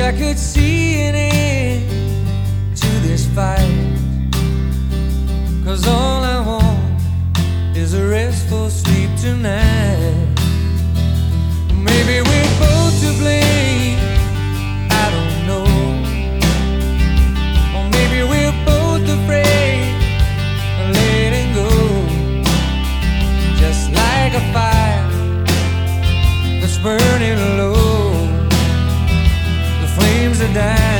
I could see an end to this fight, 'cause all I want is a restful sleep tonight. Maybe we're both to blame, I don't know. Or maybe we're both afraid of letting go. Just like a fire that's burning low, the flames are dying.